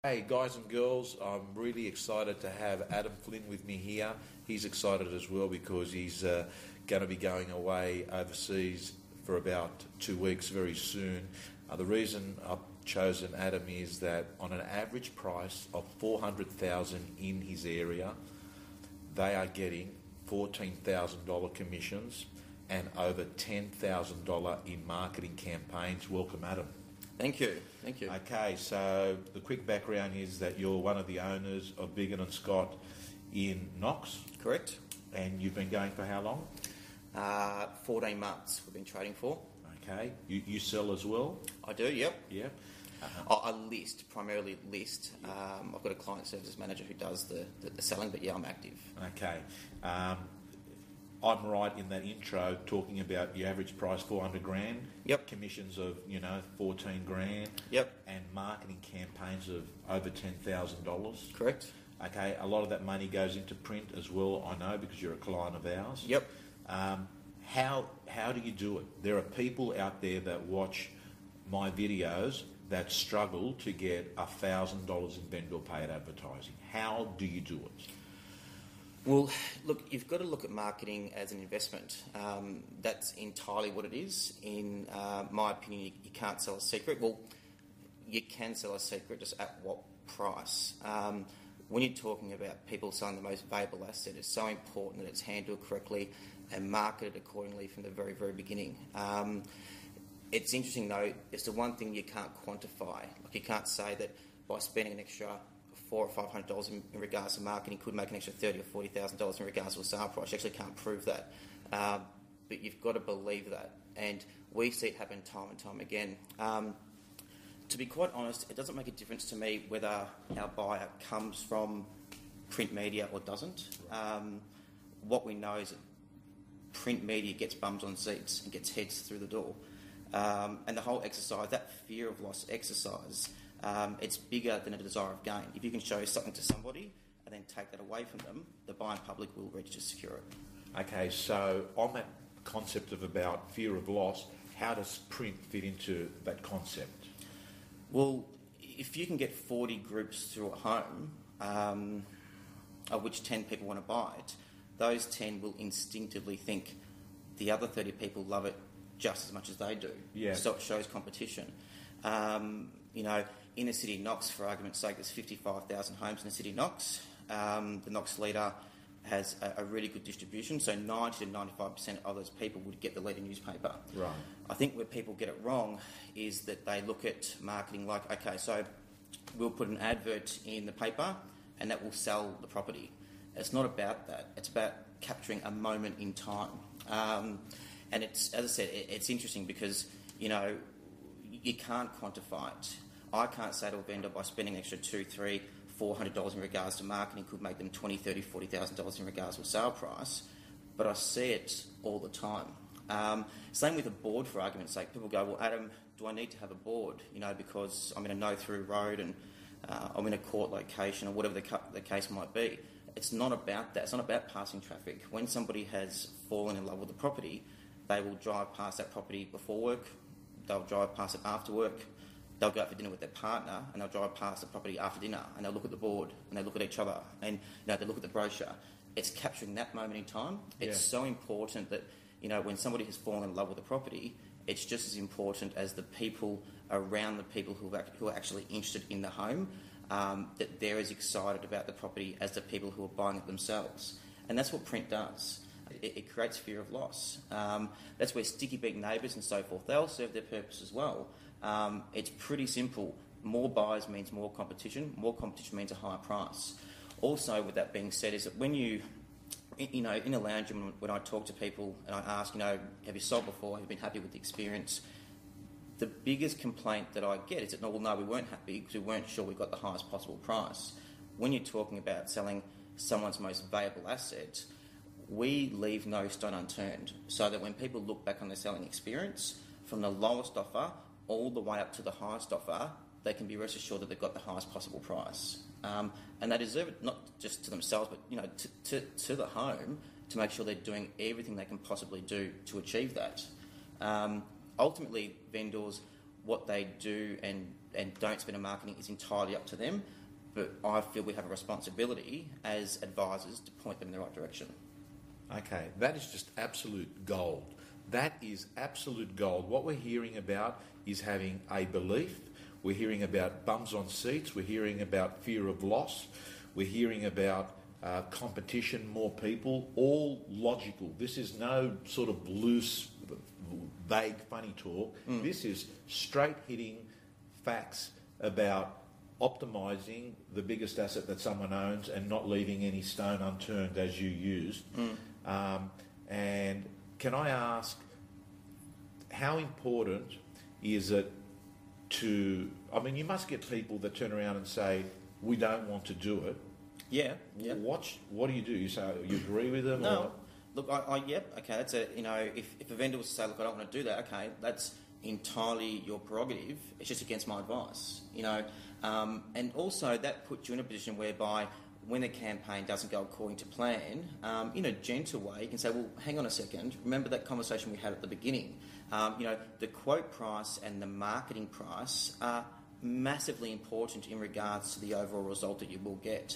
Hey guys and girls, I'm really excited to have Adam Flynn with me here. He's excited as well because he's going to be going away overseas for about 2 weeks very soon. The reason I've chosen Adam is that on an average price of $400,000 in his area, they are getting $14,000 commissions and over $10,000 in marketing campaigns. Welcome, Adam. Thank you. Thank you. Okay, so the quick background is that you're one of the owners of Biggin and Scott in Knox. Correct. And you've been going for how long? 14 months we've been trading for. Okay. You sell as well? I do, yep. Yep. I primarily list. I've got a client services manager who does the selling, but yeah, I'm active. Okay. I'm right in that intro talking about your average price $400,000. Yep. Commissions of $14,000. Yep. And marketing campaigns of over $10,000. Correct. Okay. A lot of that money goes into print as well. I know because you're a client of ours. Yep. How do you do it? There are people out there that watch my videos that struggle to get $1,000 in vendor paid advertising. How do you do it? Well, look, you've got to look at marketing as an investment. That's entirely what it is. In my opinion, you can't sell a secret. Well, you can sell a secret, just at what price? When you're talking about people selling the most valuable asset, it's so important that it's handled correctly and marketed accordingly from the very, very beginning. It's interesting though, it's the one thing you can't quantify. Like you can't say that by spending an extra $400 or $500 in regards to marketing could make an extra $30,000 or $40,000 in regards to a sale price. You actually can't prove that. But you've got to believe that. And we see it happen time and time again. To be quite honest, it doesn't make a difference to me whether our buyer comes from print media or doesn't. What we know is that print media gets bums on seats and gets heads through the door. And the whole exercise, that fear of loss exercise, it's bigger than a desire of gain. If you can show something to somebody and then take that away from them, the buying public will ready to secure it. Okay, so on that concept of about fear of loss, how does print fit into that concept? Well, if you can get 40 groups through a home, of which 10 people want to buy it, those 10 will instinctively think the other 30 people love it just as much as they do. Yeah. So it shows competition. In the city of Knox, for argument's sake, there's 55,000 homes in the city of Knox. The Knox Leader has a really good distribution, so 90 to 95% of those people would get the Leader newspaper. Right. I think where people get it wrong is that they look at marketing like, okay, so we'll put an advert in the paper and that will sell the property. It's not about that. It's about capturing a moment in time. And it's, as I said, it's interesting because, you can't quantify it. I can't say to a vendor by spending an extra $200, $300, $400 in regards to marketing could make them $20,000, $30,000, $40,000 in regards to a sale price, but I see it all the time. Same with a board, for argument's sake. People go, well, Adam, do I need to have a board? Because I'm in a no-through road and I'm in a court location or whatever the case might be. It's not about that. It's not about passing traffic. When somebody has fallen in love with the property, they will drive past that property before work, they'll drive past it after work, they'll go out for dinner with their partner and they'll drive past the property after dinner and they'll look at the board and they look at each other and they look at the brochure. It's capturing that moment in time. It's so important that when somebody has fallen in love with the property, it's just as important as the people around the people who are actually interested in the home, that they're as excited about the property as the people who are buying it themselves. And that's what print does. It creates fear of loss. That's where sticky beak neighbours and so forth, they'll serve their purpose as well. It's pretty simple. More buyers means more competition means a higher price. Also, with that being said, is that when in a lounge room, when I talk to people and I ask, have you sold before, have you been happy with the experience? The biggest complaint that I get is that, no, we weren't happy because we weren't sure we got the highest possible price. When you're talking about selling someone's most valuable asset, we leave no stone unturned, so that when people look back on their selling experience, from the lowest offer all the way up to the highest offer, they can be rest assured that they've got the highest possible price. And they deserve it not just to themselves, but to the home, to make sure they're doing everything they can possibly do to achieve that. Ultimately, vendors, what they do and don't spend on marketing is entirely up to them. but I feel we have a responsibility as advisors to point them in the right direction. Okay, that is just absolute gold. That is absolute gold. What we're hearing about is having a belief. We're hearing about bums on seats. We're hearing about fear of loss. We're hearing about competition, more people, all logical. This is no sort of loose, vague, funny talk. This is straight hitting facts about optimising the biggest asset that someone owns and not leaving any stone unturned, as you used. And can I ask, how important is it to... I mean, you must get people that turn around and say, we don't want to do it. Yeah. What do? You say you agree with them? No. Or? Look, okay, that's a, if a vendor was to say, look, I don't want to do that, okay, that's entirely your prerogative. It's just against my advice, and also that puts you in a position whereby when the campaign doesn't go according to plan, in a gentle way, you can say, well, hang on a second, remember that conversation we had at the beginning? The quote price and the marketing price are massively important in regards to the overall result that you will get.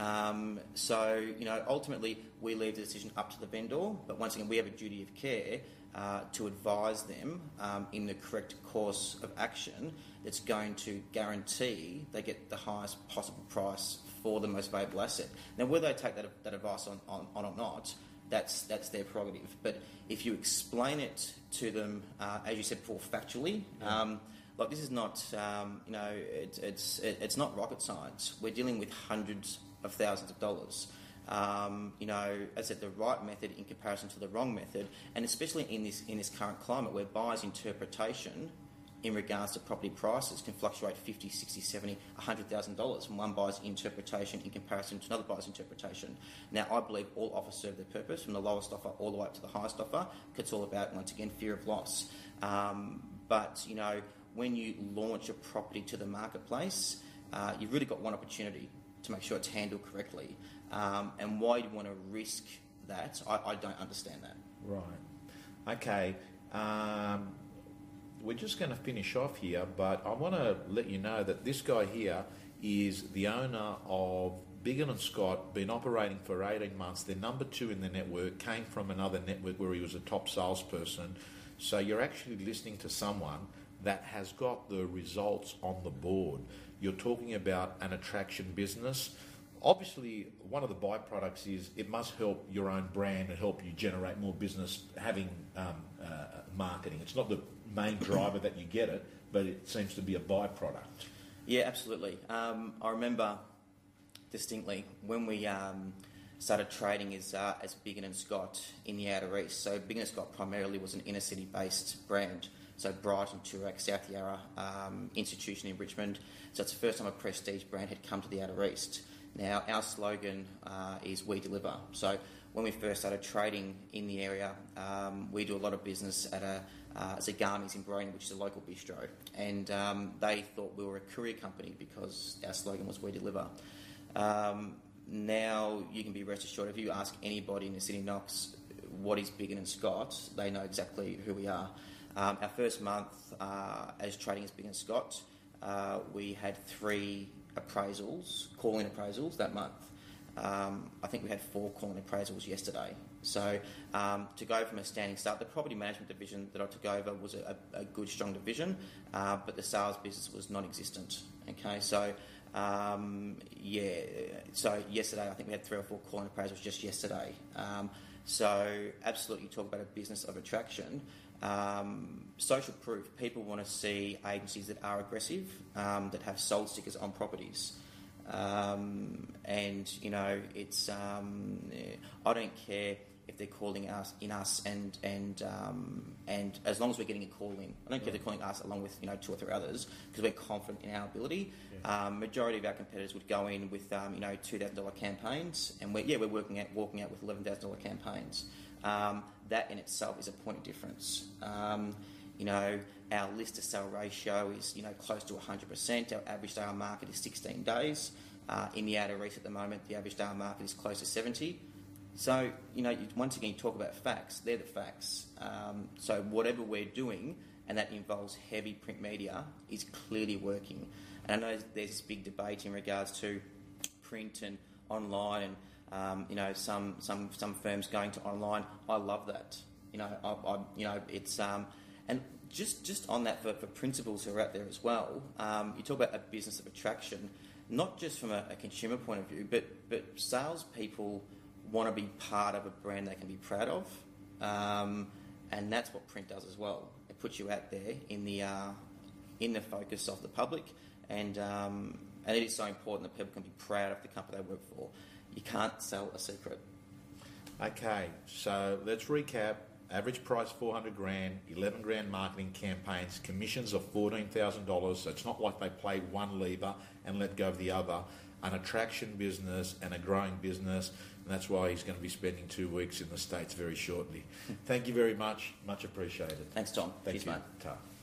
Ultimately, we leave the decision up to the vendor, but once again, we have a duty of care to advise them in the correct course of action that's going to guarantee they get the highest possible price for the most valuable asset. Now, whether they take that advice on or not, that's their prerogative. But if you explain it to them, as you said before, factually, like this is not, it's not rocket science. We're dealing with hundreds of thousands of dollars. As I said, the right method in comparison to the wrong method, and especially in this current climate where buyers' interpretation in regards to property prices can fluctuate 50, 60, 70, $100,000 from one buyer's interpretation in comparison to another buyer's interpretation. Now, I believe all offers serve their purpose, from the lowest offer all the way up to the highest offer, because it's all about, once again, fear of loss. But when you launch a property to the marketplace, you've really got one opportunity to make sure it's handled correctly. And why do you want to risk that? I don't understand that. Right. Okay. We're just going to finish off here, but I want to let you know that this guy here is the owner of Biggin & Scott, been operating for 18 months. They're number 2 in the network, came from another network where he was a top salesperson. So you're actually listening to someone that has got the results on the board. You're talking about an attraction business. Obviously, one of the byproducts is it must help your own brand and help you generate more business having marketing. It's not the main driver that you get it, but it seems to be a byproduct. Yeah, absolutely. I remember distinctly when we started trading as Biggin & Scott in the Outer East. So Biggin & Scott primarily was an inner city based brand. So Brighton, Toorak, South Yarra, institution in Richmond. So it's the first time a prestige brand had come to the Outer East. Now, our slogan is We Deliver. So when we first started trading in the area, we do a lot of business at Zagami's in Broden, which is a local bistro. And they thought we were a courier company because our slogan was We Deliver. Now, you can be rest assured, if you ask anybody in the city Knox what is Biggin & Scott, they know exactly who we are. Our first month as trading as Biggin & Scott, we had 3 appraisals, call-in appraisals that month. I think we had 4 call-in appraisals yesterday. So to go from a standing start, the property management division that I took over was a good, strong division, but the sales business was non-existent. Okay, so so yesterday I think we had 3 or 4 call-in appraisals just yesterday. So absolutely, you talk about a business of attraction. Social proof. People want to see agencies that are aggressive, that have sold stickers on properties. It's I don't care if they're calling us and as long as we're getting a call in. I don't care if they're calling us along with 2 or 3 others, because we're confident in our ability. Yeah. Majority of our competitors would go in with $2,000 campaigns, and we're walking out with $11,000 campaigns. That in itself is a point of difference. Our list to sell ratio is close to 100%. Our average day on market is 16 days. In the Outer East at the moment, the average day on market is close to 70. So once again, you talk about facts. They're the facts. So whatever we're doing and that involves heavy print media, is clearly working. And I know there's this big debate in regards to print and online, and some firms going to online. I love that. It's and just on that for principals who are out there as well. You talk about a business of attraction, not just from a consumer point of view, but salespeople want to be part of a brand they can be proud of, and that's what print does as well. It puts you out there in the focus of the public, and it is so important that people can be proud of the company they work for. You can't sell a secret. Okay, so let's recap. Average price $400,000, $11,000 marketing campaigns, commissions of $14,000. So it's not like they play one lever and let go of the other. An attraction business and a growing business, and that's why he's going to be spending 2 weeks in the States very shortly. Thank you very much. Much appreciated. Thanks, Tom. Thank Cheers, you. mate. Ta.